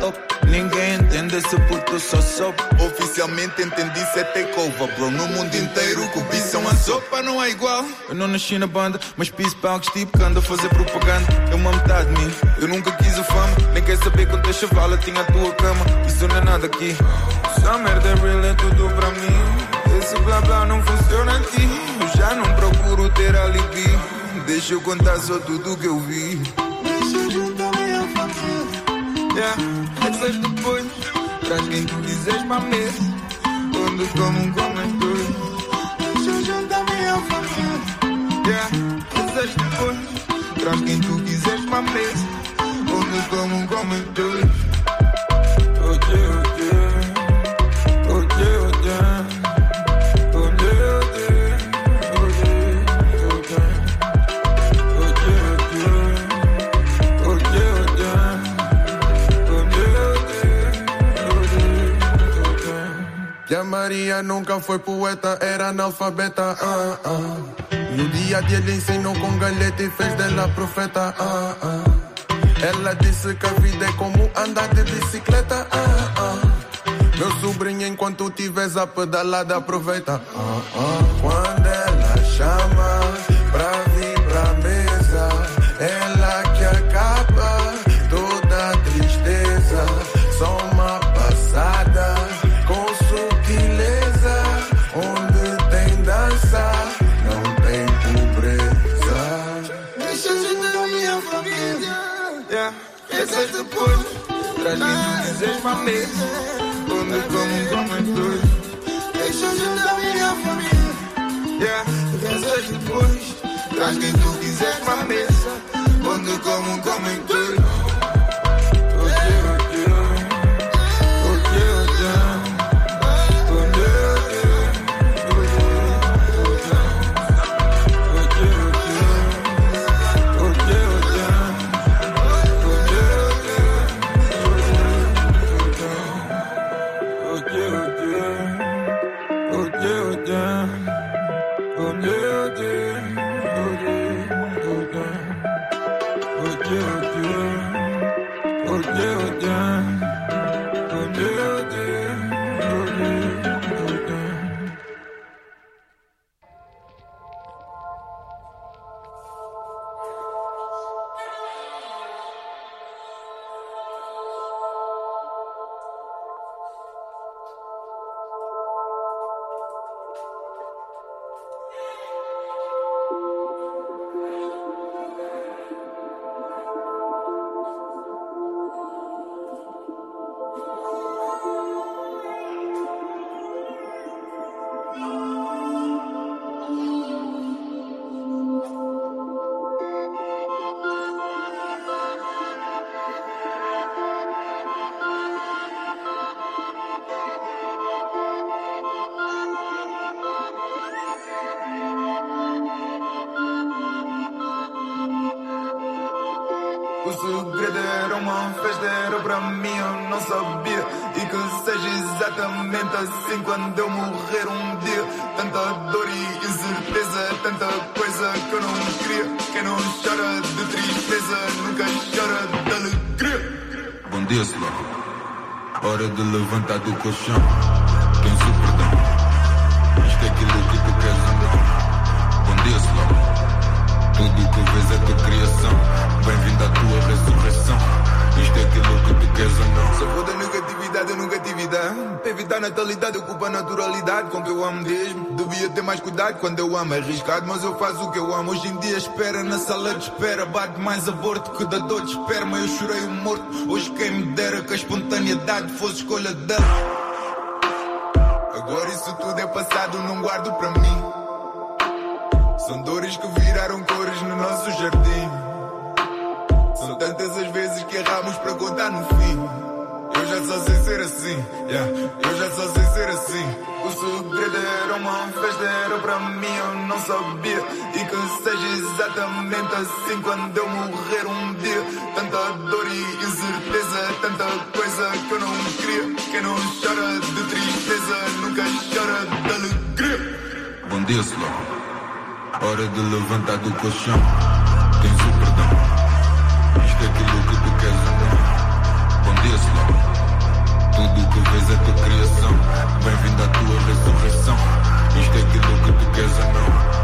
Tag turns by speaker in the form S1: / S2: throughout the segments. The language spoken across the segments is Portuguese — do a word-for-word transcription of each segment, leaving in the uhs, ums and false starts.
S1: up. Ninguém entende esse puto só sobe.
S2: Oficialmente entendi se é takeover, bro. No mundo inteiro que o bicho é uma sopa, não é igual.
S1: Eu não nasci na banda, mas piso palcos tipo que anda a fazer propaganda. É uma metade de mim, eu nunca quis a fama. Nem quer saber quantas chavalas tinha a tua cama. Isso não é nada aqui. Essa merda é real, é tudo pra mim. Esse blá blá não funciona aqui. Eu já não procuro ter alibi. Deixa eu contar só tudo que eu vi.
S3: Deixa eu juntar minha família.
S1: Yeah, essas depois. Traz quem tu quiseres pra mesa. Onde como um comentário.
S3: Deixa eu juntar minha família.
S1: Yeah, essas depois. Traz quem tu quiseres pra mesa. Onde como um comentário. Oh yeah, oh yeah. Oh yeah, oh yeah. Oh yeah, oh yeah. Oh yeah, oh yeah. Oh yeah, oh yeah. Oh yeah, oh yeah.
S4: Que a Maria nunca foi poeta, era analfabeta. Ah, ah. No dia a dia lhe ensinou com galheta e fez dela profeta. Ah, ah. Ela disse que a vida é como andar de bicicleta. Ah, ah. Meu sobrinho, enquanto tiveres a pedalada, aproveita. Ah, ah. Quando ela chama pra vir pra mesa, ela que acaba toda a tristeza. Só uma passada com sutileza. Onde tem dança, não tem pobreza.
S3: Deixa eu juntar minha família.
S1: Yeah, essas depois. Traz quem tu quiseres pra mesa. Onde como um comentário.
S3: Deixa eu juntar minha família.
S1: Yeah, essas depois. Traz quem tu quiseres pra mesa. Onde como um comentário. Oh yeah, oh yeah. Oh yeah, oh yeah. Oh yeah, oh yeah. Oh yeah, oh yeah. Oh yeah, oh yeah. Oh yeah, oh yeah. O segredo era uma festa, era pra mim, eu não sabia. E que seja exatamente assim quando eu morrer um dia. Tanta dor e incerteza, tanta coisa que eu não queria. Quem não chora de tristeza, nunca chora de alegria.
S5: Bom dia, Slow. Hora de levantar do colchão. Tens o perdão. Isto é aquilo que tu queres ou não. Bom dia, Slow. Tudo que vês é tua criação. Bem-vindo à tua ressurreição. Isto é aquilo que tu queres ou não.
S1: Só vou da negatividade a negatividade. Para evitar natalidade, ocupa a naturalidade com que eu amo mesmo. Devia ter mais cuidado quando eu amo, é arriscado, mas eu faço o que eu amo. Hoje em dia espera na sala de espera. Bate mais aborto que da dor de esperma. Eu chorei um morto, hoje quem me dera que a espontaneidade fosse escolha dela. Agora isso tudo é passado, não guardo para mim. São dores que viraram cores no nosso jardim. São tantas as vezes que erramos para contar no fim. Eu já só sei ser assim, yeah. Eu já só sei ser assim. O segredo era uma festa, era para mim, eu não sabia. E que seja exatamente assim quando eu morrer um dia. Tanta dor e incerteza, tanta coisa que eu não queria. Quem não chora de tristeza, nunca chora de alegria.
S5: Bom dia, Slow. Hora de levantar do colchão. Tens o perdão. Isto é aquilo que tu queres ou não. Bom escondia-se logo. Tudo o que vês é tua criação. Bem-vindo à tua ressurreição. Isto é aquilo que tu queres ou não.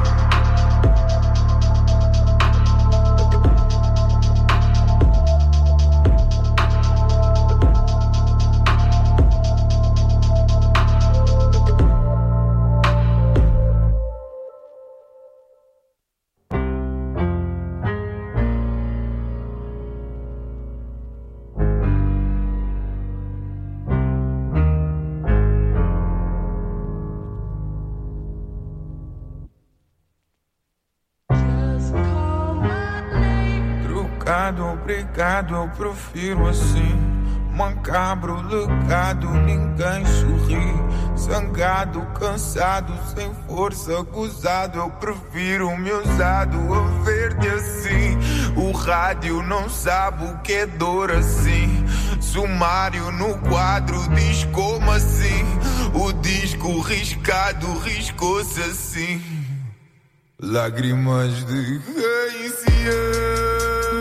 S1: Obrigado, eu prefiro assim. Macabro, legado, ninguém sorri. Zangado, cansado, sem força, gozado. Eu prefiro me usado a ver-te assim. O rádio não sabe o que é dor assim. Sumário no quadro diz como assim. O disco riscado riscou-se assim. Lágrimas de quem se ama.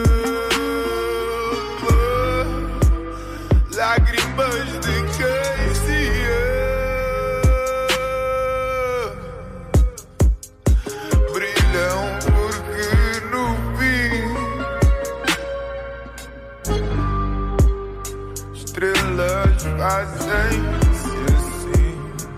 S1: Lágrimas de quem se ama. Brilham porque no fim estrelas fazem-se assim.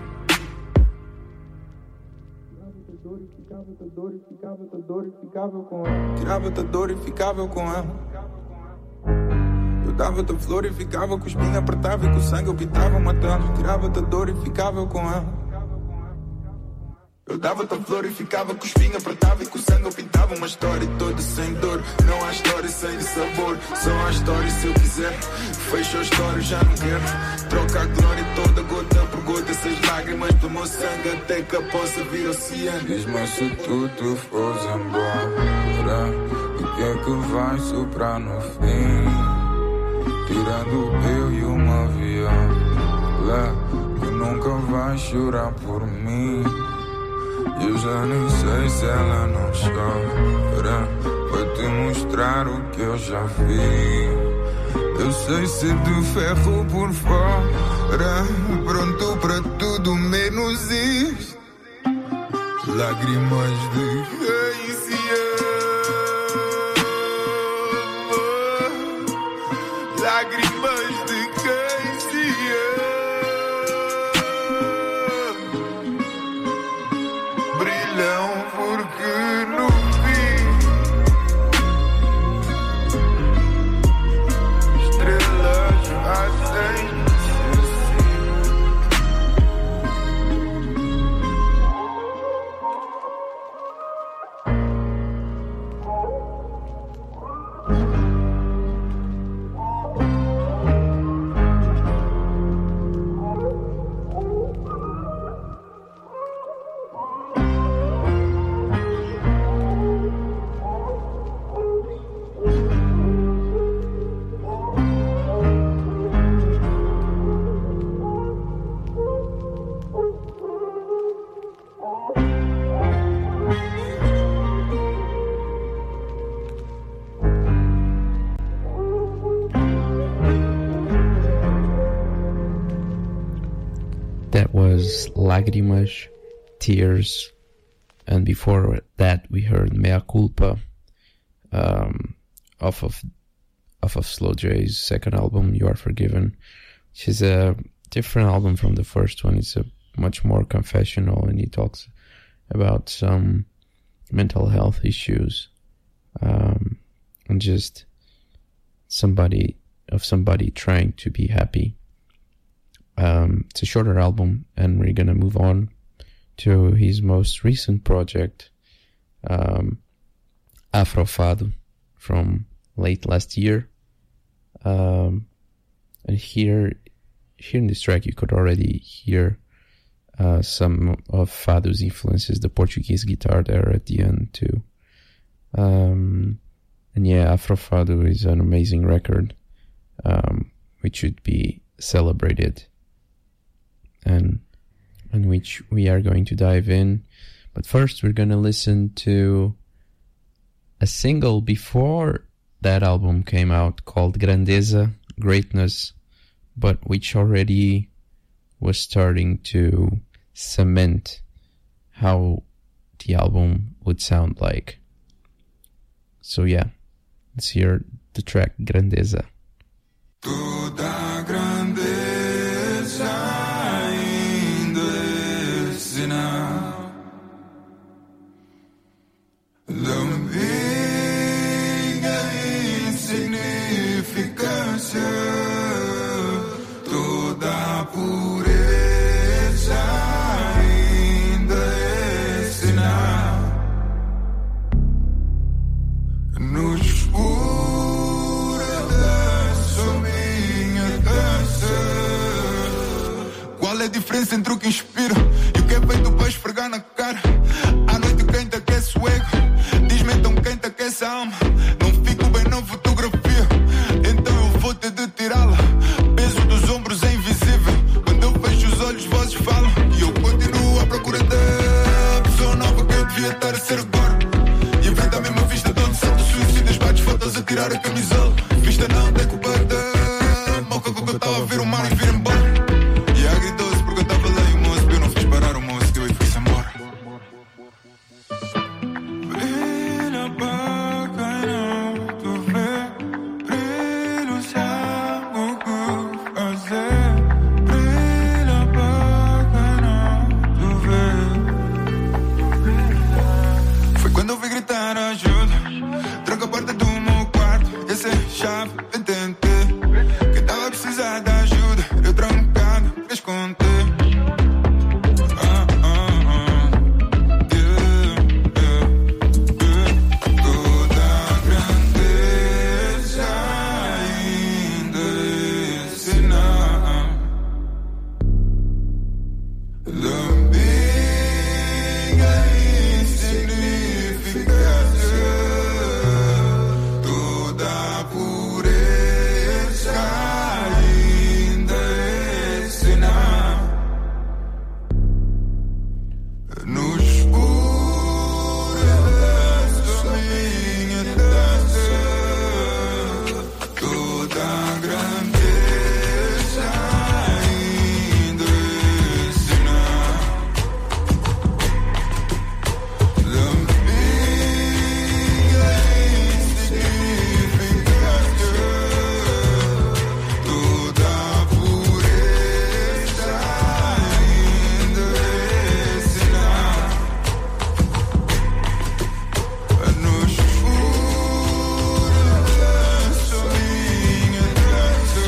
S1: Tirava-te a dor e ficava-te a dor e ficava com ela. Tirava-te a dor e ficava com ela. Dava-te a flor e ficava com o espinho, apertava e com o sangue eu pintava matando. Tirava-te a dor e ficava com ela. Eu dava-te a flor e ficava com o espinho, apertava e com o sangue eu pintava uma história toda sem dor. Não há história sem sabor, só há história se eu quiser. Fecho a história, já não quero. Troca a glória toda, gota por gota. Essas lágrimas do meu sangue até que a possa vir oceano.
S5: Diz-me se tu te fores embora, o que é que vai soprar no fim? Tirando eu e uma viola que nunca vai chorar por mim. Eu já nem sei se ela não chora para te mostrar o que eu já vi. Eu sei ser de ferro por fora, pronto para tudo menos isso.
S1: Lágrimas de quem se ama. Lágrimas de quem se ama. Brilham porque no fim estrelas fazem.
S6: Lágrimas, Tears, and before that we heard Mea Culpa, um, off of off of Slow J's second album, You Are Forgiven, which is a different album from the first one. It's a much more confessional, and he talks about some mental health issues, um, and just somebody of somebody trying to be happy. Um, it's a shorter album, and we're gonna move on to his most recent project, um, Afrofado, from late last year. Um, and here, here in this track, you could already hear uh, some of Fado's influences, the Portuguese guitar there at the end too. Um, and yeah, Afrofado is an amazing record, um, which should be celebrated, and in which we are going to dive in. But first we're going to listen to a single before that album came out called Grandeza, greatness, but which already was starting to cement how the album would sound like. So yeah, let's hear the track Grandeza.
S1: Toda grandeza ainda é sinal da minha insignificância. Toda a pureza ainda é sinal no escuro da sua minha dança. Qual é a diferença entre o que inspira e o que é feito para esfregar na cara? À noite quem te aquece o ego, diz-me então quem te aquece a alma. Não fico bem na fotografia, então eu vou ter de tirá-la. Peso dos ombros é invisível, quando eu fecho os olhos vozes falam. E eu continuo à procura da pessoa nova que eu devia estar a ser agora. E inventa a mesma vista de onde salto suicidas, bates fotos a tirar a camisola. Vista não tem culpa da moca com que eu estava a ver o mar e vir embora. E a gritou-se porque eu estava lá e o moço, eu não fiz parar o moço, deu e foi-se embora. Brilha para quem não te vê, brilho sabe o que fazer. Brilha para quem não te vê. Foi quando eu vi gritar ajuda, tranca a porta do meu quarto, essa é a chave pra entender que estava a precisar de ajuda. Eu trancado pra esconder. Ah, ah, ah. Yeah, yeah, yeah. Toda a grandeza ainda é sinal da minha insignificância. Toda a pureza ainda é sinal no escuro da sua minha dança. Toda a grandeza ainda é sinal da minha insignificância. Toda a pureza ainda é sinal no escuro da sua minha dança.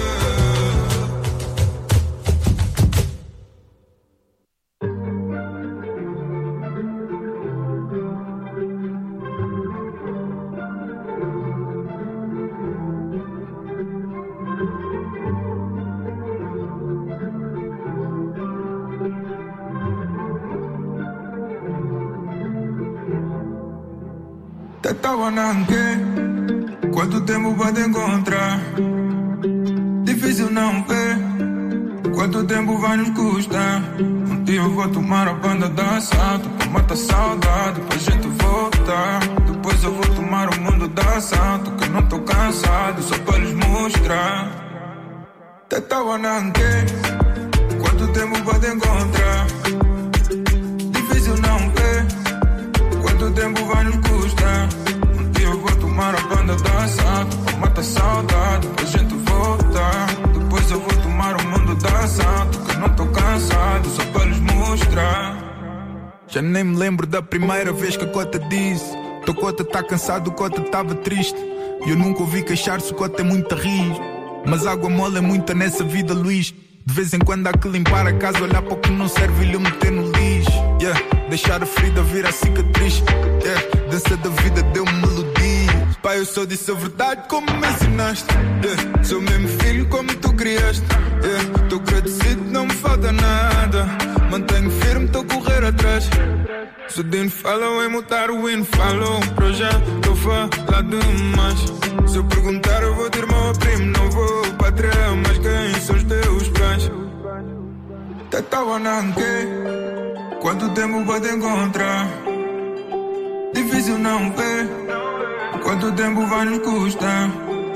S1: Te estaba nanque, quanto tempo vai te encontrar? Difícil não ver, quanto tempo vai nos custar? Um dia eu vou tomar a banda da assalto pra matar saudade, pra gente voltar. Depois eu vou tomar o mundo da assalto, que eu não tô cansado, só pra lhes mostrar. Te estaba nanque, quanto tempo vai te encontrar? Difícil não ver, quanto tempo vai nos custar? Um dia eu vou tomar a banda da assalto pra matar saudade, pra gente voltar. Depois eu vou tomar o mundo da assalto, que eu não tô cansado, só pra lhes mostrar. Já nem me lembro da primeira vez que a cota disse: teu cota tá cansado, o cota tava triste. E eu nunca ouvi queixar-se, o cota é muito rijo. Mas água mole é muita nessa vida, Luís. De vez em quando há que limpar a casa, olhar para o que não serve e lhe meter no lixo. Yeah, deixar a ferida virar cicatriz. Yeah, dança da vida deu-me melodias. Pai, eu só disse a verdade como me ensinaste. Yeah, sou mesmo filho como tu criaste. Yeah, tô agradecido, não me falta nada. Mantenho firme, tô a correr atrás. Se o Dino falou em mutar, o hino falou. Para já tô falar demais. Se eu perguntar eu vou ter irmão ou primo. Não vou patrão, mas quem são os teus pais? Te tava nanque, quanto tempo vai te encontrar? Difícil não ver, quanto tempo vai nos custar?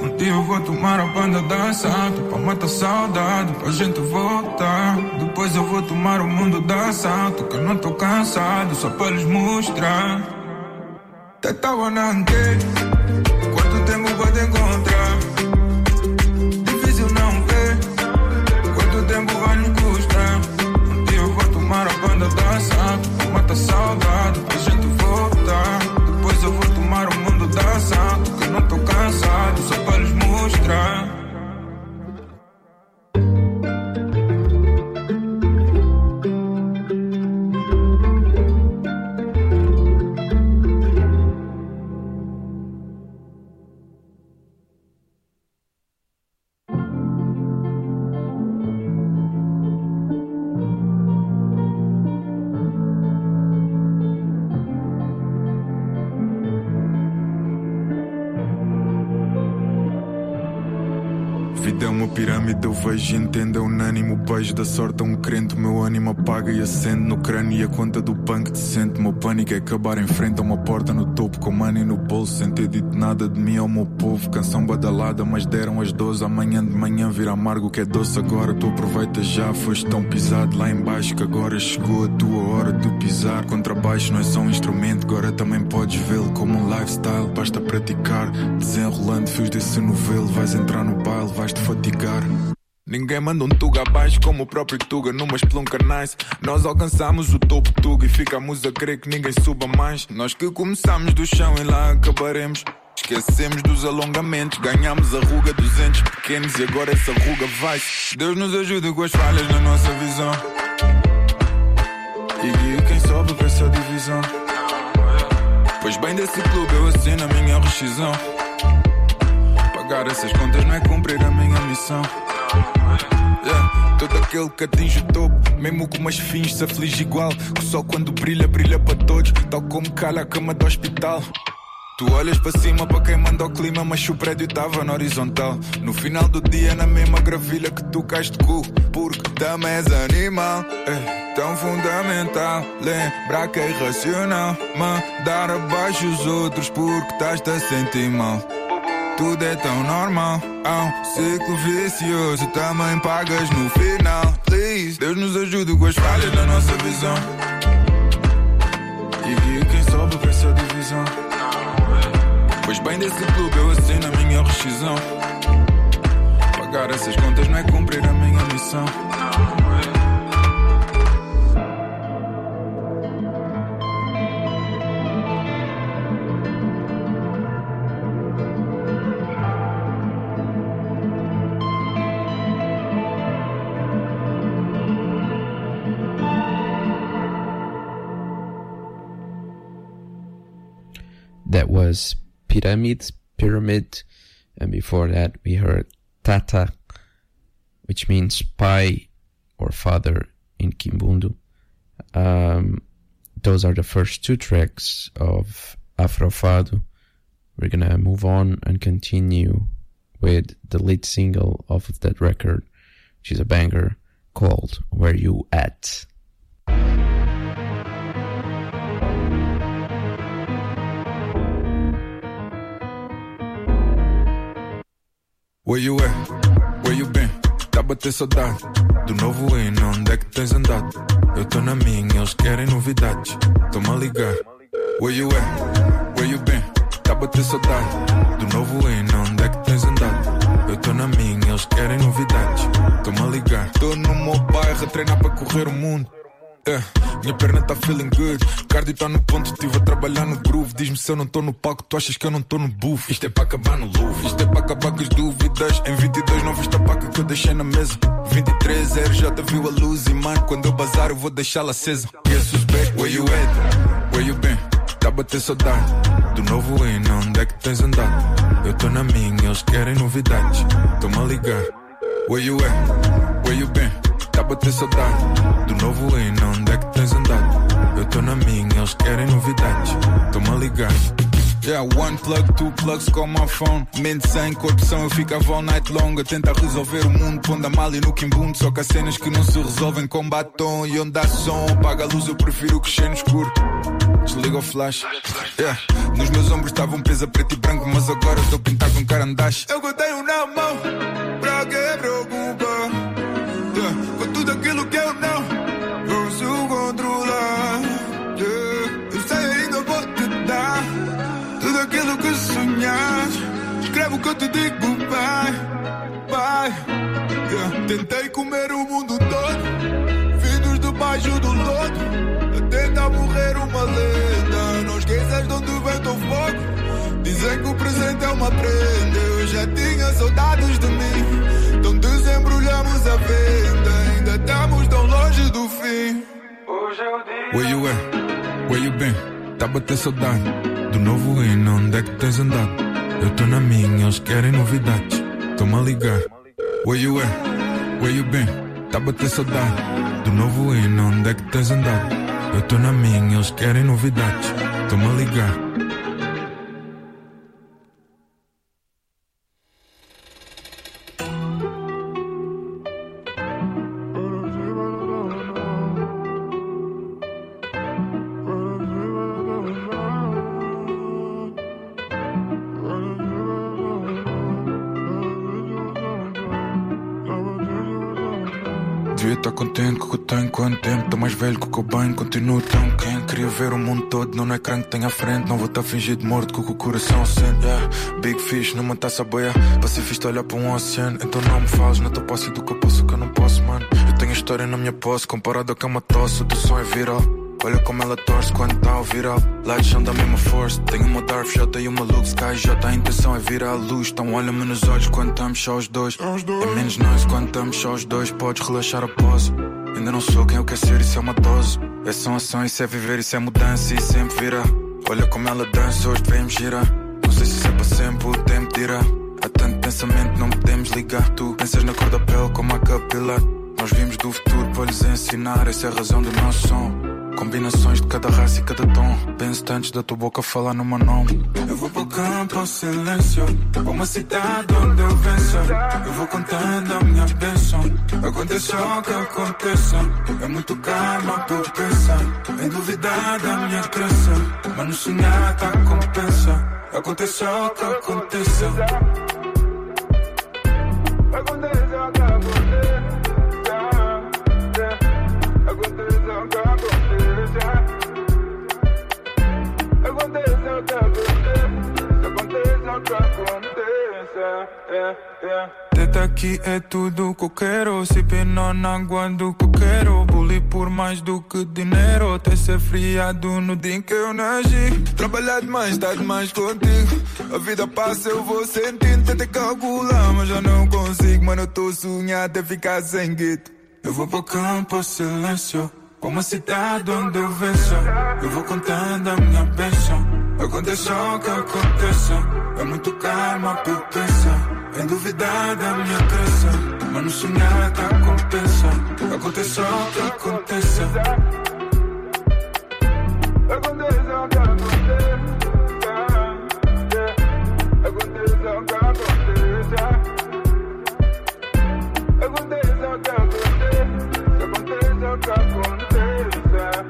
S1: Um dia eu vou tomar a banda da assalto pra matar saudade, pra gente voltar. Depois eu vou tomar o mundo da assalto, que eu não tô cansado, só pra lhes mostrar. Até tava na antena, quanto tempo pode encontrar? Difícil não ver, quanto tempo vai nos custar? Um dia eu vou tomar a banda da assalto pra matar saudade, pra gente voltar. Depois eu vou tomar o mundo da assalto, que eu não tô cansado, só pra lhes mostrar.
S5: Vida é uma pirâmide, eu vejo e entendo, é unânime. O beijo da sorte é um crente. O meu ânimo apaga e acende no crânio. E a conta do punk decente. Meu pânico é acabar em frente a uma porta no topo, com money no bolso, sem ter dito nada de mim ao meu povo. Canção badalada, mas deram as doze. Amanhã de manhã vira amargo que é doce. Agora tu aproveita já, foste tão pisado lá em baixo que agora chegou a tua hora de pisar. Contrabaixo não é só um instrumento, agora também podes vê-lo como um lifestyle. Basta praticar, desenrolando fios desse novelo. Vais entrar no baile, vais te fatigar. Ninguém manda um tuga abaixo como o próprio tuga numa espelunca nice. Nós alcançamos o topo tuga e ficamos a crer que ninguém suba mais. Nós que começamos do chão e lá acabaremos. Esquecemos dos alongamentos, ganhamos a ruga dos entes pequenos e agora essa ruga vai-se. Deus nos ajuda com as falhas na nossa visão e guia quem sobe com essa divisão. Pois bem desse clube eu assino a minha rescisão. Pagar essas contas não é cumprir a minha missão. Yeah. Todo aquele que atinge o topo, mesmo com umas fins se aflige igual. Que o sol quando brilha, brilha para todos, tal como calha a cama do hospital. Tu olhas para cima para quem manda o clima, mas o prédio estava na horizontal. No final do dia na mesma gravilha que tu cais de cu, porque também és animal. É tão fundamental lembrar que é irracional mandar abaixo os outros porque estás-te a sentir mal. Tudo é tão normal, há um ciclo vicioso, também pagas no final. Please, Deus nos ajude com as falhas na nossa visão e guia quem sobe para essa divisão. Pois bem desse clube eu assino a minha rescisão. Pagar essas contas não é cumprir a minha missão.
S6: That was Pyramid, Pyramid, and before that we heard Tata, which means pai or father in Kimbundu. Um, those are the first two tracks of Afrofado. We're gonna move on and continue with the lead single off of that record, which is a banger called Where You At?
S5: Where you at? Where you been? Tá a bater saudade do novo hino, onde é que tens andado? Eu tô na minha, eles querem novidades, tão-me a ligar. Where you at? Where you been? Tá a bater saudade do novo hino, onde é que tens andado? Eu tô na minha, eles querem novidades, tão-me a ligar. Tô no meu bairro a treinar para correr o mundo. Yeah. Minha perna tá feeling good, cardio tá no ponto, estive a trabalhar no groove. Diz-me se eu não tô no palco, tu achas que eu não tô no booth. Isto é para acabar no louvre, isto é para acabar com as dúvidas. Em vinte e dois não viste a paca que eu deixei na mesa. vinte e três R J viu a luz e mano, quando eu bazar eu vou deixá-la acesa. Guess who's back, where you at? Where you been? Tá a bater saudade do novo hino, onde é que tens andado? Eu tô na minha, eles querem novidades, tão-me a ligar. Where you at? Where you been? Tá a bater saudade do novo hino, onde é que tens andado? Eu tô na minha, eles querem novidades, tão-me a ligar. Yeah, one plug, two plugs com my phone. Mente sem corrupção, eu ficava all night long a tentar resolver o mundo, pondo a mal e no quimbundo. Só que há cenas que não se resolvem com batom. E onde há som, apaga a luz, eu prefiro crescer no escuro.
S1: desliga o flash. Yeah. Nos meus ombros estava um peso a preto e branco, mas agora estou pintado com carandache. Eu que tenho na mão, pra que preocupar? Yeah. Com tudo aquilo que eu não consigo controlar. Yeah. Eu sei ainda vou te dar tudo aquilo que sonhas. Escreve o que eu te digo, pai, pai. Yeah. Tentei comer o mundo todo, vindos debaixo do lodo. Tenta morrer uma lenda. Não esqueças de onde vem teu fogo. Dizem que o presente é uma prenda. Eu já tinha saudades de mim. Então desembrulhamos a venda. Ainda estamos tão longe do fim. Hoje é o dia. Where you at? Where you been? Tá a bater saudade do novo hino. Onde é que tens andado? Eu tô na minha, eles querem novidades. Toma a ligar. Where you at? Where you been? Tá a bater saudade do novo hino. Onde é que tens andado? Eu tô na minha, eles querem novidades. Toma a ligar. Devia estar contente com o que eu tenho. Quanto tempo, tô mais velho que o que eu bem. Continuo tão quente, queria ver o mundo todo. Não no ecrã que tem à frente. Não vou estar fingido de morto com o que o coração sente. Yeah. Big fish numa taça a boia. Pacifista olhar para um oceano. Então não me fales na tua posse do que eu posso, que eu não posso, mano. Eu tenho a história na minha posse, comparado ao que é uma tosse. O teu som é viral. Olha como ela torce quando tá ao viral. Lights são da mesma force. Tenho uma Darth J e uma Luke Skyjota. A intenção é vir à luz. Então olha-me nos olhos quando estamos só os dois. É menos nós quando estamos só os dois. Podes relaxar a pose. Ainda não sou quem eu quero ser, isso é uma dose. É só ação, isso é viver, isso é mudança. E sempre virá. Olha como ela dança, hoje devemos girar. Não sei se isso é para sempre, o tempo dirá. Há tanto pensamento, não podemos ligar. Tu pensas na cor da pele como a capilar. Nós vimos do futuro para lhes ensinar. Essa é a razão do nosso som. Combinações de cada raça e cada tom. Penso antes da tua boca falar no meu nome. Eu vou para o campo ao silêncio, para uma cidade onde eu venço. Eu vou contando a minha bênção. Aconteça o que aconteça. É muito karma para eu pensar. Em duvidar da minha crença. Mas no sonhar tá compensa. Aconteça o que aconteça. Aconteça o que aconteça. Teta aqui é tudo que eu quero. Se penão na água do que eu quero. Bully por mais do que dinheiro. Até ser friado no dia em que eu nasci. Trabalhar demais, estar demais contigo. A vida passa, eu vou sentindo. Tentei calcular, mas já não consigo. Mano, eu tô sonhando até ficar sem guito. Eu vou pro campo ao silêncio, para uma cidade onde eu venço. Eu vou contando a minha bênção. Aconteça o que aconteça. É muito karma para eu pensar. Em duvidar da minha crença. Mas no sonhar tá compensa. Aconteça o que aconteça. Aconteça o que aconteça. Aconteça o que aconteça. Aconteça o que aconteça. Aconteça o que aconteça.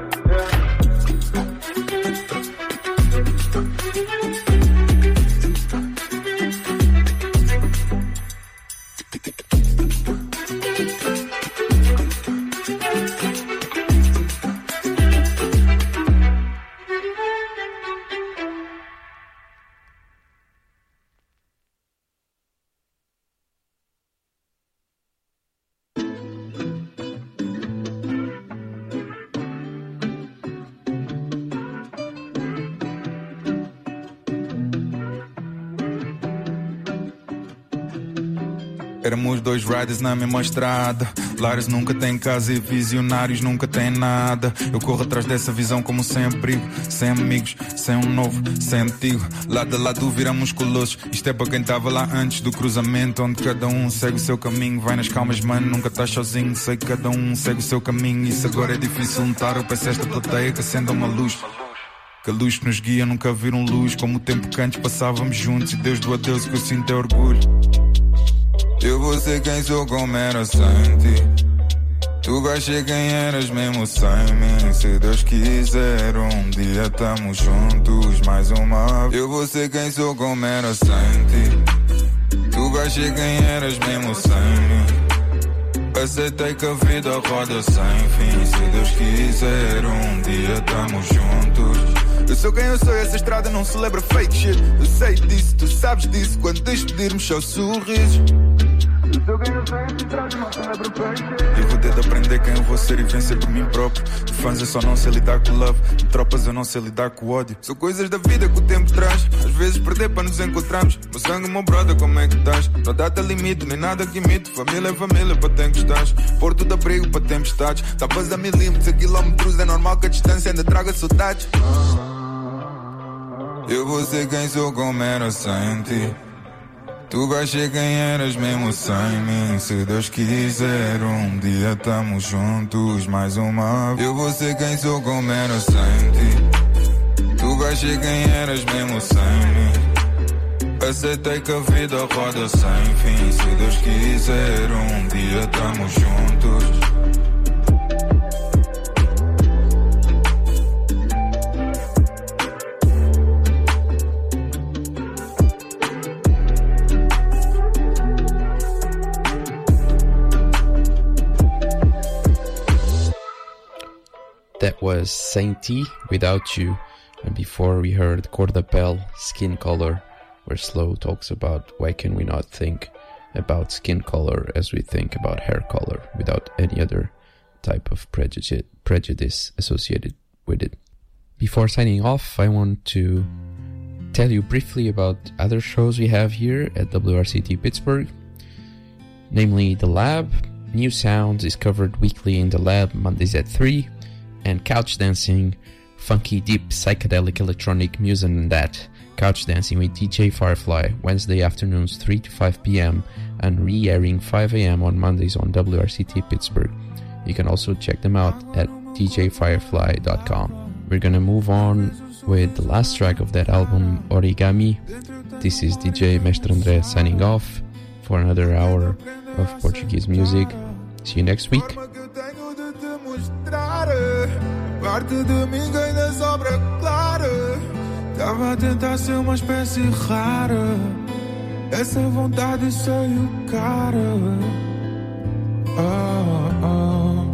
S1: Éramos dois riders na mesma estrada. Lares nunca tem casa e visionários nunca tem nada. Eu corro atrás dessa visão como sem abrigo. Sem amigos, sem um novo, sem antigo. Lado a lado viramos colossos. Isto é para quem estava lá antes do cruzamento, onde cada um segue o seu caminho. Vai nas calmas, mano, nunca estás sozinho. Sei que cada um segue o seu caminho. Isso agora é difícil notar. Eu peço esta plateia que acenda uma luz. Que a luz que nos guia nunca viram luz. Como o tempo que antes passávamos juntos. E Deus do adeus que eu sinto é orgulho. Eu vou ser quem sou como era sem ti.
S5: Tu vais ser quem eras mesmo sem mim. Se Deus quiser, um dia tamo juntos mais uma. Eu vou ser quem sou como era sem ti. Tu vais ser quem eras mesmo sem mim. Aceitei que a vida roda sem fim. Se Deus quiser, um dia tamo juntos. Eu sou quem eu sou e essa estrada não celebra fake shit. Eu sei disso, tu sabes disso. Quando despedir-me só sorrisos. Eu sou quem eu sou e essa estrada não celebra fake shit. Eu vou ter de aprender quem eu vou ser e vencer por mim próprio. De fãs eu só não sei lidar com love. De tropas eu não sei lidar com ódio. São coisas da vida que o tempo traz. Às vezes perder para nos encontrarmos. Meu sangue, meu brother, como é que estás? Não dá-te limite, nem nada que imite. Família é família, para ter que estás. Porto de abrigo para tempestades. Tapas a milímetros, a quilómetros. É normal que a distância ainda traga saudades. Eu vou ser quem sou como era sem ti. Tu vais ser quem eras mesmo sem mim. Se Deus quiser, um dia tamo juntos mais uma. Eu vou ser quem sou como era sem ti. Tu vais ser quem eras mesmo sem mim. Aceitei que a vida roda sem fim. Se Deus quiser, um dia tamo juntos.
S6: That was Saint-T, Without You, and before we heard Cordapel, Skin Color, where Slow talks about why can we not think about skin color as we think about hair color without any other type of prejudice, prejudice associated with it. Before signing off, I want to tell you briefly about other shows we have here at W R C T Pittsburgh, namely The Lab. New Sounds is covered weekly in The Lab, Mondays at three, and Couch Dancing, funky, deep, psychedelic electronic music and that. Couch Dancing with D J Firefly, Wednesday afternoons three to five p.m. and re-airing five a.m. on Mondays on W R C T Pittsburgh. You can also check them out at d j firefly dot com. We're gonna move on with the last track of that album, Origami. This is D J Mestre André signing off for another hour of Portuguese music. See you next week.
S1: Parte de mim que ainda sobra clara. Tava a tentar ser uma espécie rara. Essa vontade saiu cara. Oh, oh.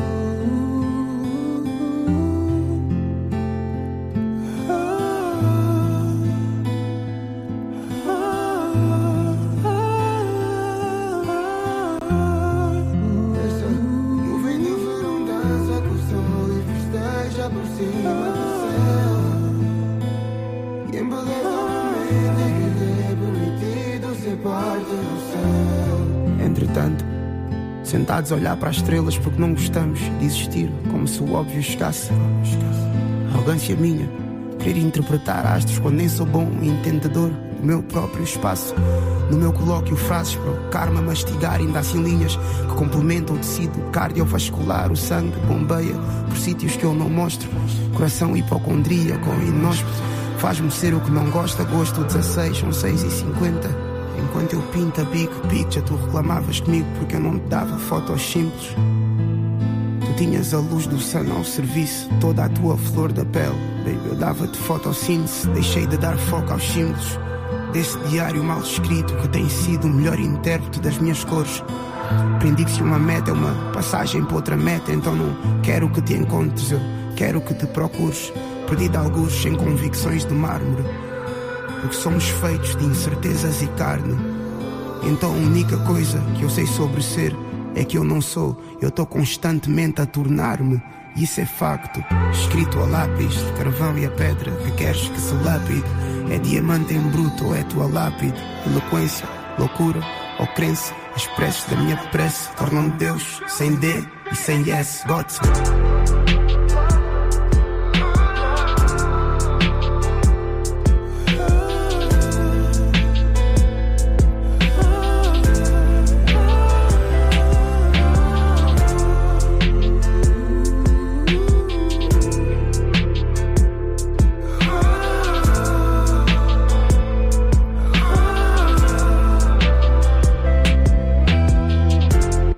S7: Entretanto, sentados a olhar para as estrelas porque não gostamos de existir, como se o óbvio chegasse. Arrogância minha, querer interpretar astros quando nem sou bom entendedor do meu próprio espaço. No meu colóquio frases para o karma mastigar, ainda assim linhas que complementam o tecido cardiovascular. O sangue bombeia por sítios que eu não mostro. Coração hipocondríaco ou inóspito faz-me ser o que não gosta. Gosto dezasseis, são seis e cinquenta. Enquanto eu pinto a Big Picture, tu reclamavas comigo porque eu não te dava fotos simples. Tu tinhas a luz do sun ao serviço, toda a tua flor da pele. Baby, eu dava-te fotossíntese, deixei de dar foco aos símbolos desse diário mal escrito que tem sido o melhor intérprete das minhas cores. Aprendi que se uma meta é uma passagem para outra meta, então não quero que te encontres, eu quero que te procures. Perdido alguns sem convicções de mármore, porque somos feitos de incertezas e carne. Então a única coisa que eu sei sobre ser é que eu não sou. Eu estou constantemente a tornar-me, e isso é facto. Escrito a lápis, carvão e a pedra que queres que se lapide. É diamante em bruto ou é tua lápide. Eloquência, loucura ou crença, expressos da minha prece tornam Deus sem D e sem S. Gods.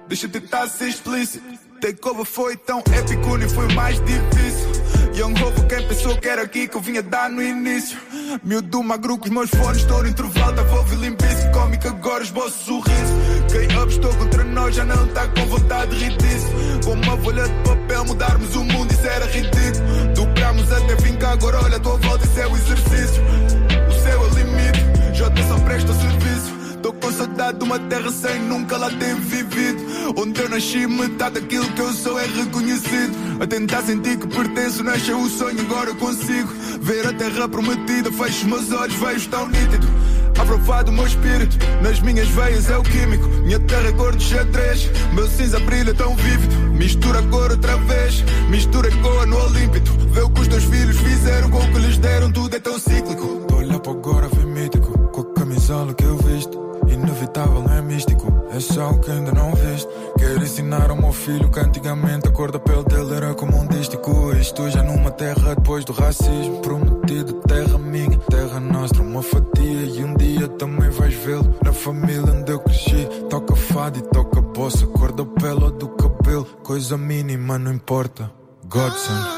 S1: deixa eu tentar ser explícito. Takeover foi tão épico, nem foi mais difícil. Young Hovo, quem pensou que era aqui que eu vinha dar no início. Miúdo magro com os meus fones, estou no intervalo, tava a ouvir limpíssimo. Cómico agora, esboço sorriso. K-up, estou contra nós, já não tá com vontade de rir disso. Com uma folha de papel, mudarmos o mundo, isso era ridículo. Dobramos até fincar, agora olha a tua volta, isso é o exercício. O céu é o limite, J só presta serviço. Tô com saudade de uma terra sem nunca lá ter vivido. Onde eu nasci, metade daquilo que eu sou é reconhecido. A tentar sentir que pertenço, nasceu o sonho, agora eu consigo ver a terra prometida. Fecho os meus olhos, vejo tão nítido. Aprovado o meu espírito, nas minhas veias é o químico. Minha terra é cor de xadrez, meu cinza brilha tão vívido. Mistura a cor outra vez, mistura a cor no Olímpico. Vê o que os teus filhos fizeram com o que lhes deram, tudo é tão cíclico.
S5: Tô olhar para agora, vem mítico, com a camisola que eu visto. Inevitável, não é místico, é só o que ainda não viste. Quero ensinar ao meu filho que antigamente a cor da pele dele era como um dístico. Estou já numa terra depois do racismo. Prometido, terra minha, terra nossa, uma fatia. E um dia também vais vê-lo na família onde eu cresci. Toca fado e toca bossa, cor da pele ou do cabelo, coisa mínima, não importa. Godson.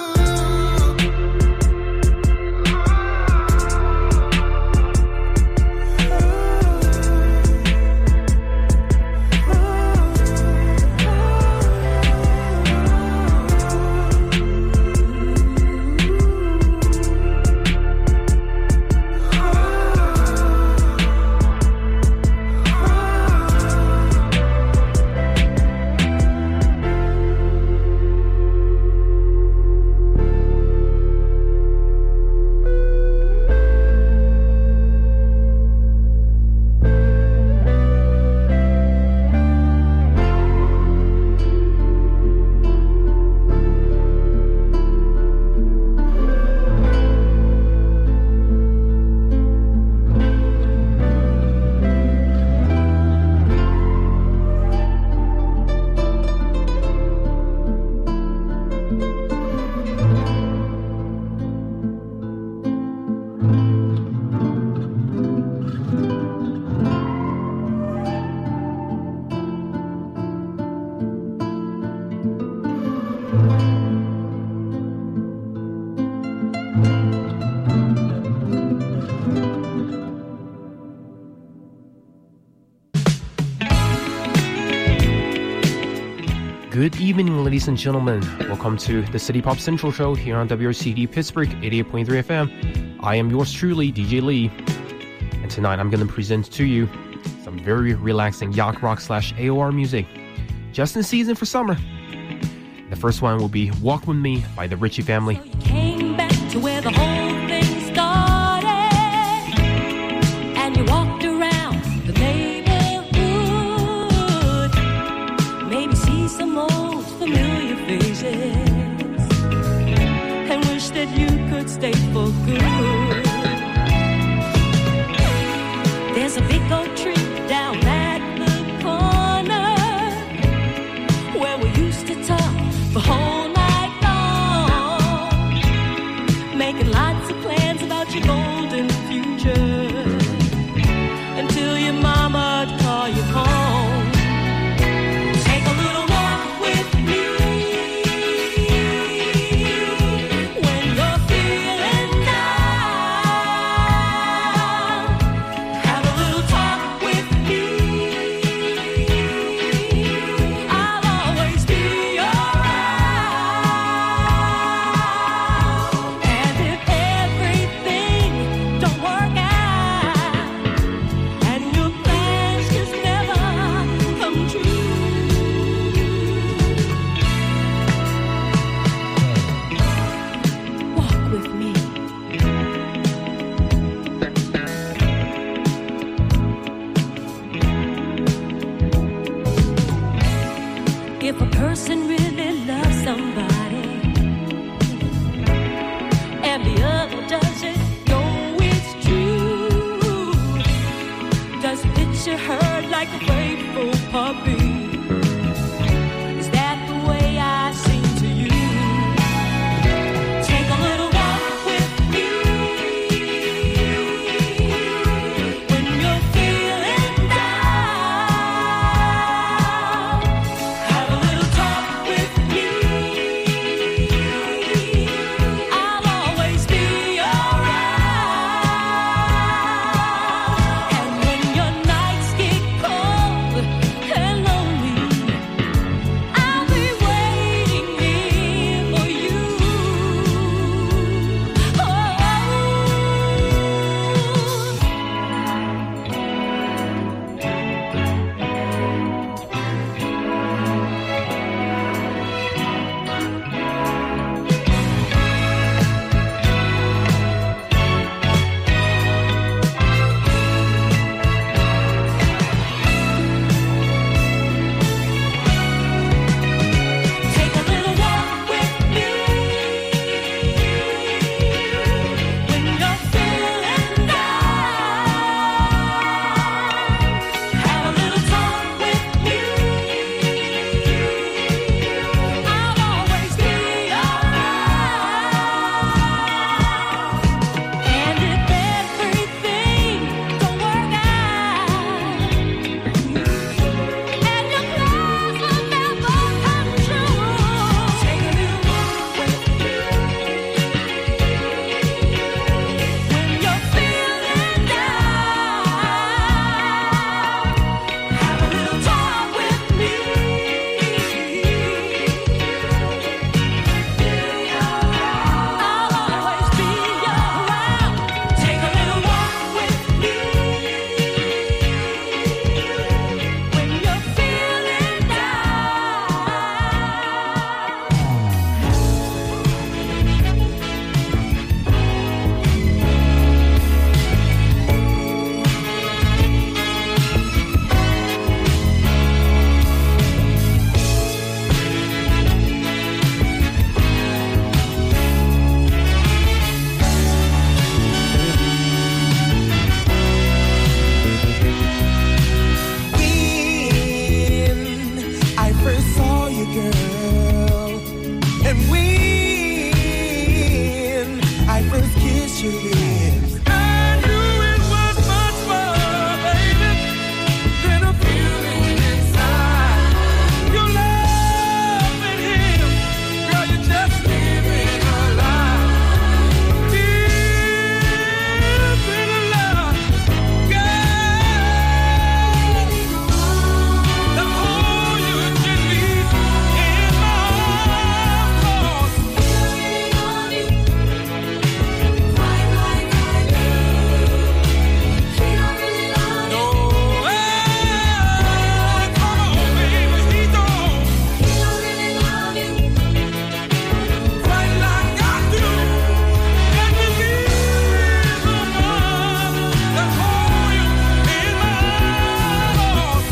S8: Good evening, ladies and gentlemen. Welcome to the City Pop Central Show here on W R C D Pittsburgh eighty-eight point three F M. I am yours truly, D J Lee. And tonight I'm going to present to you some very relaxing yacht rock slash A O R music, just in season for summer. The first one will be Walk With Me by the Ritchie Family.
S9: So you came back to where the whole thing started, and you walked around the neighborhood. Maybe see some old familiar faces, and wish that you could stay for good. There's a big oak tree down at the corner where we used to talk the whole night long, making lots of plans about your golden future, until your mama'd call you home. Take a little walk with me when you're feeling down. Have a little talk with me. I'll always be around. And if everything don't work out, and your plans just never come true, walk with me. If a person really loves somebody and the other doesn't know it's true, just picture her like a faithful puppy. Is that the way I seem to you? Take a little walk with me when you're feeling down.
S3: girl. And when I first kissed your lips, I knew it was much more, baby, than a feeling inside. Your love and him, girl, you're just living a lie. Living a lie, girl. The whole you gently in my arms. No, hey, come on, baby, he don't quite like I do. Let me be the one that hold you in my arms.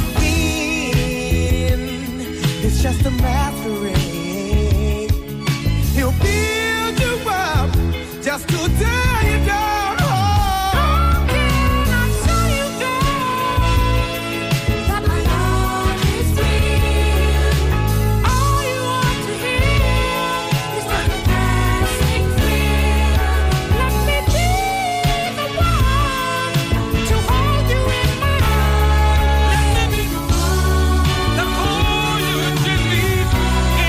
S3: When it's just a masquerade, he'll build you up just to tear you down. How can I show you, girl, that my love is real? All you want to hear is just a passing thrill. Let me be the one to hold you in my arms. Let me be the one that hold you gently in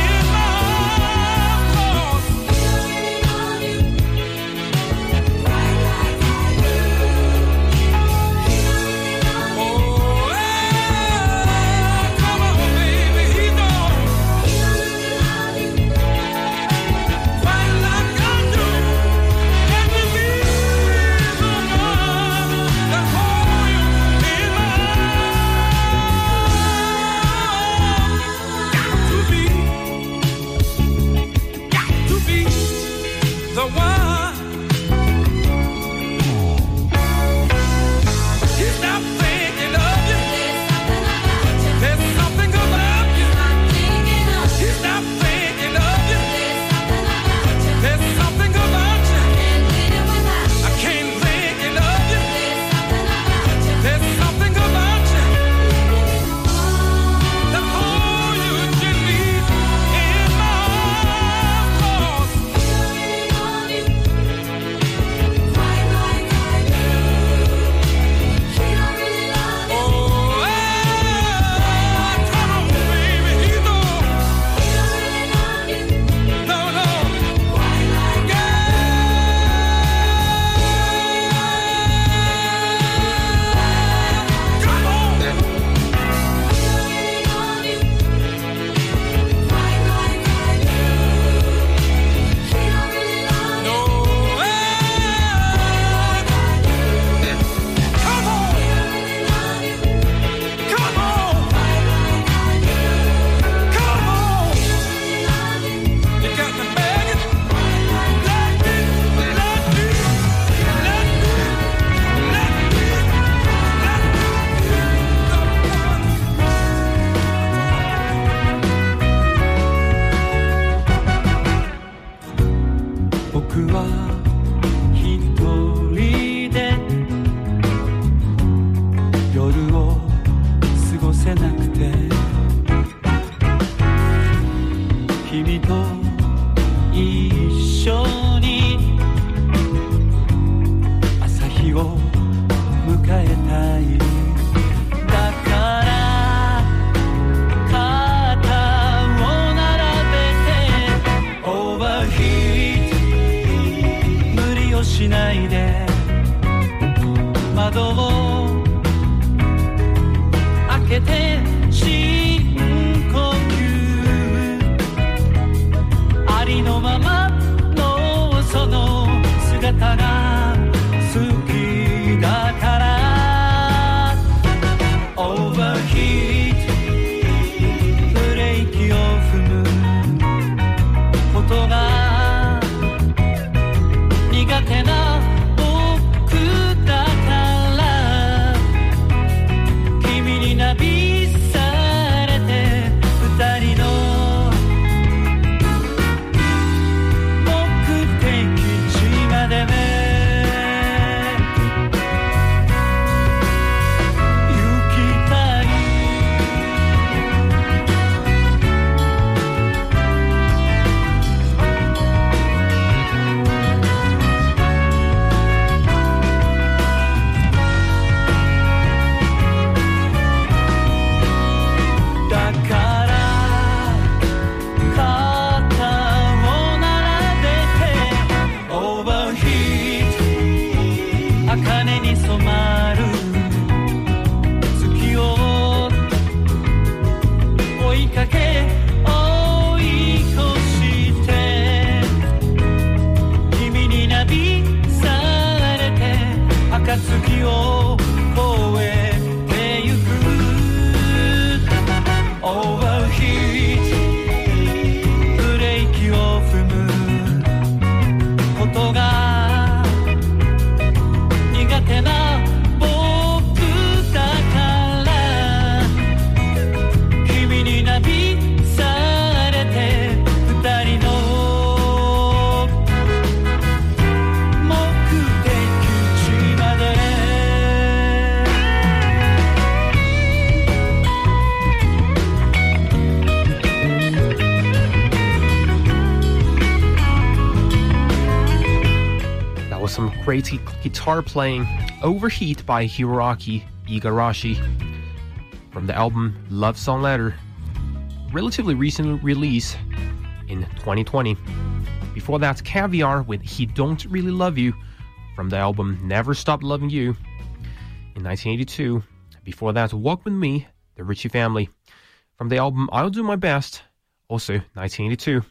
S8: great guitar playing Overheat by Hiroaki Igarashi from the album Love Song Letter, relatively recent release in twenty twenty. Before that, Caviar with He Don't Really Love You from the album Never Stop Loving You in nineteen eighty-two. Before that, Walk With Me, the Ritchie Family from the album I'll Do My Best, also nineteen eighty-two.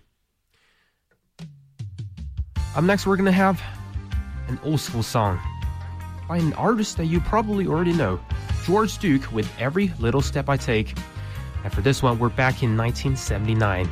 S8: Up next, we're gonna have an old school song by an artist that you probably already know, George Duke with Every Little Step I Take. And for this one, we're back in nineteen seventy-nine.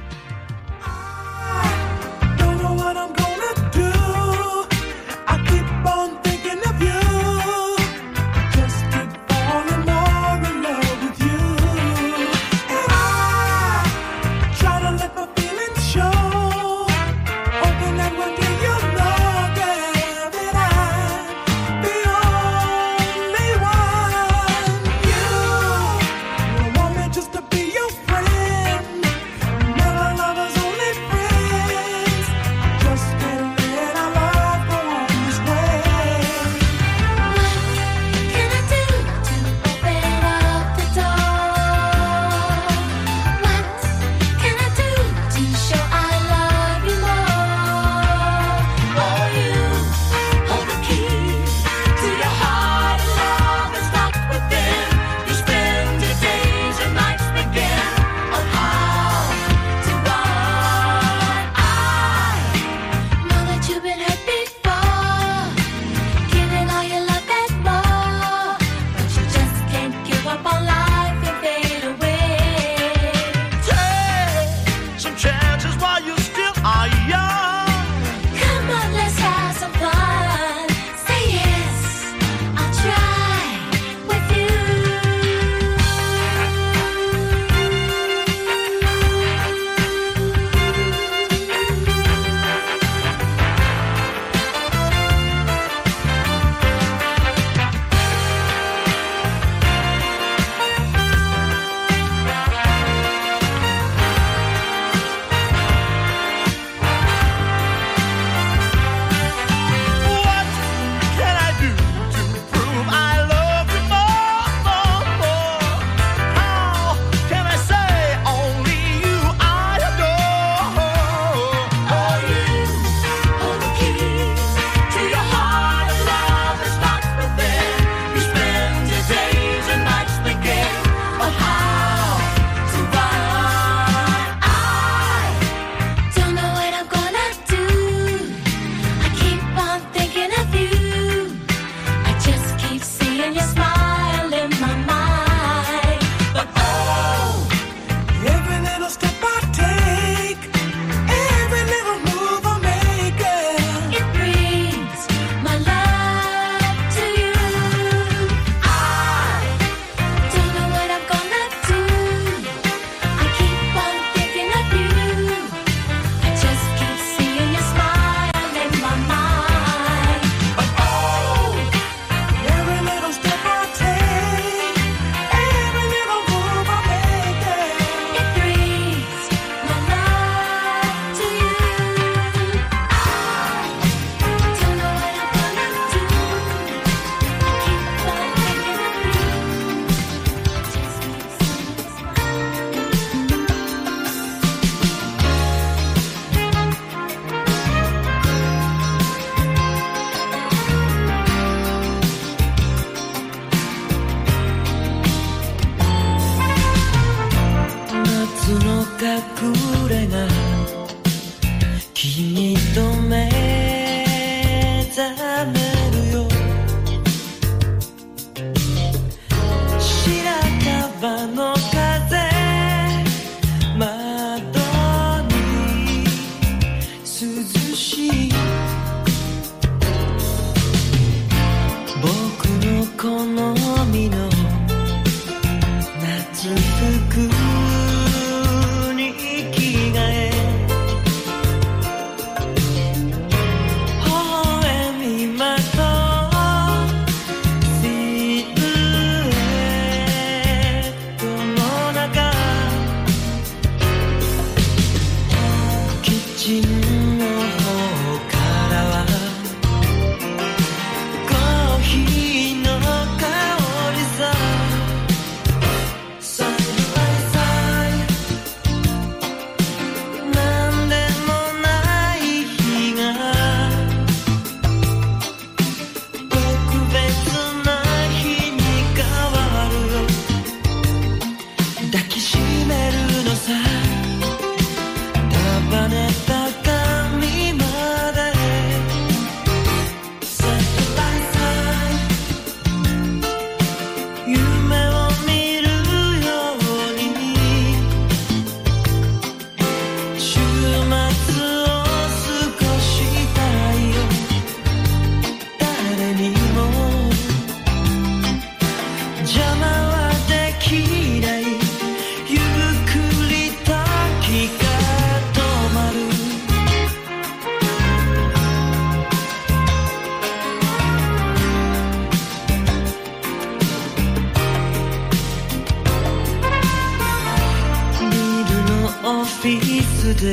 S10: オフィスで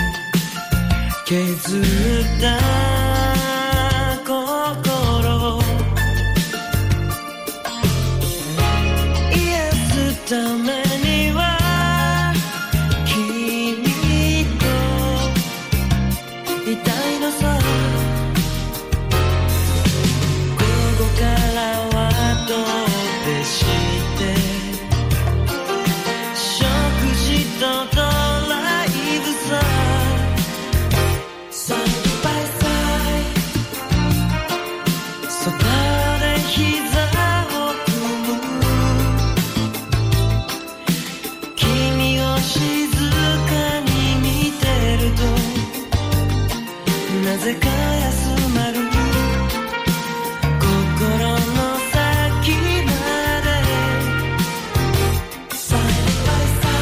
S10: 削った心癒すためには君といたいのさ午後からはどうでして食事とドライブさサイドバイサイそばで膝を組む君を静かに見てるとなぜか休まる心の先までサイドバイサ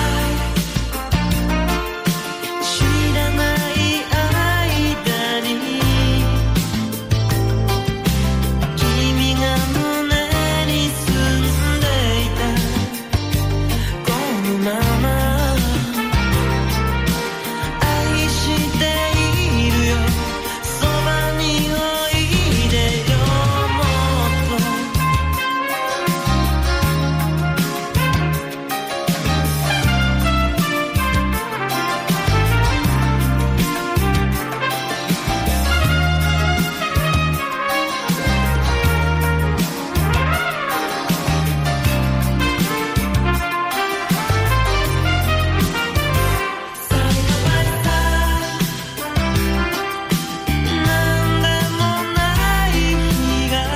S10: イ知らない間に君が胸に住んでいたこのまま愛しているよそばにおいでよもっとサイドバイサイなんでもない日が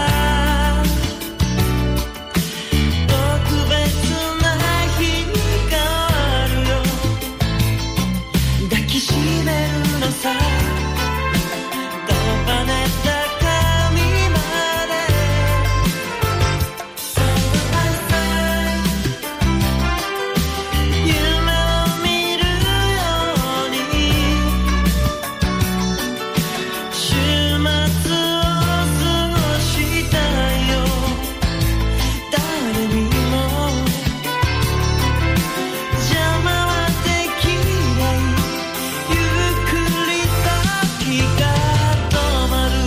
S10: 特別な日に変わるよ抱きしめるのさ束ねた髪までサイドバイサイ夢を見るように週末を過ごしたいよ誰にも邪魔はできないゆっくり時が止まる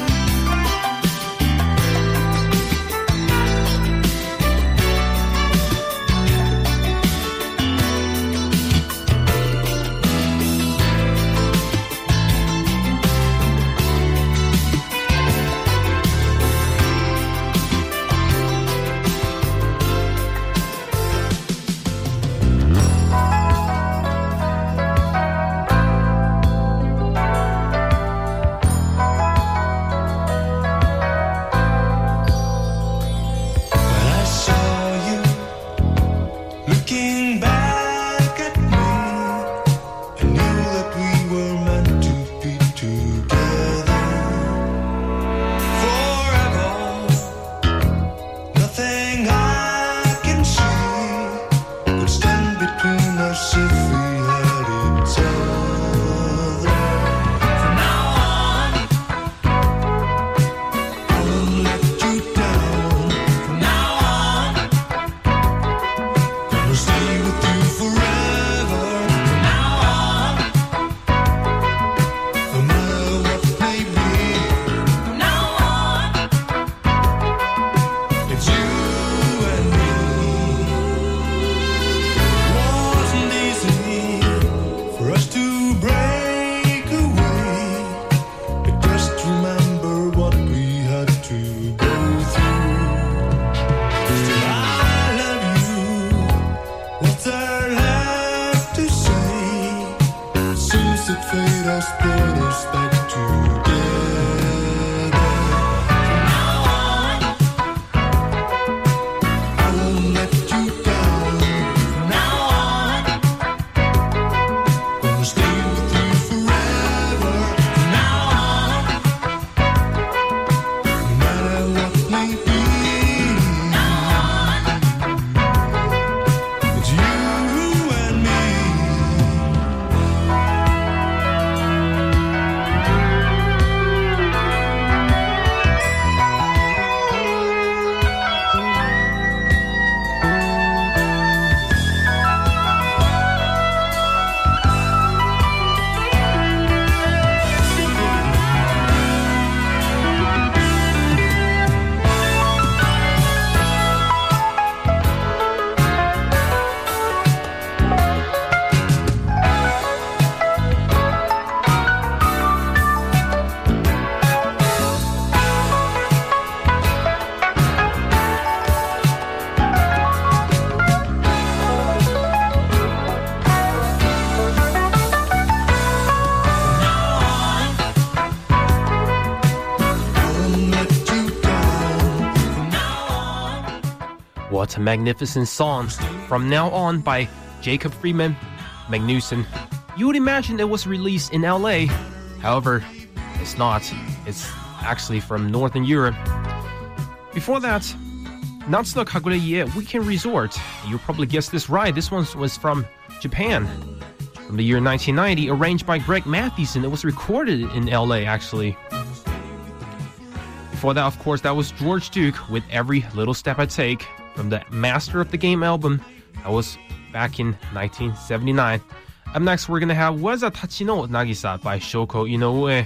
S10: When I saw you looking back at me, I knew that we were meant to be together forever. Nothing I can see could stand between us if we had each other. From now on, I won't let you down. From now on, gonna stay with you forever. From now on, no matter what may be. From now on, it's you and me. Wasn't easy for us to break away, but just remember what we had to go through. Still, I love you. What's there left to say? Seems that fate has brought us back together. From now on, I won't let you down. From now on, gonna stay with you forever. From now on, no matter what may be. It's you and me.
S8: What a magnificent song. From Now On by Jacob Freeman Magnuson. You would imagine it was released in L A. However, it's not. It's actually from Northern Europe. Before that, Natsuno Kagure Ye Weekend Resort. You probably guessed this right. This one was from Japan. From the year nineteen ninety, arranged by Greg Mathieson. It was recorded in L A, actually. Before that, of course, that was George Duke with Every Little Step I Take from the Master of the Game album. That was back in nineteen seventy-nine. Up next, we're going to have Waza Tachi no Nagisa by Shoko Inoue.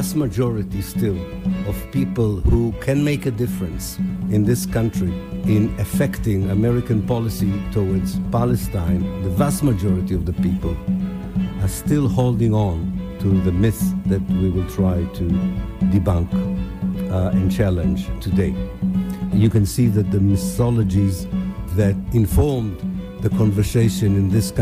S11: vast majority still of people who can make a difference in this country in affecting American policy towards Palestine, the vast majority of the people are still holding on to the myth that we will try to debunk uh, and challenge today. You can see that the mythologies that informed the conversation in this country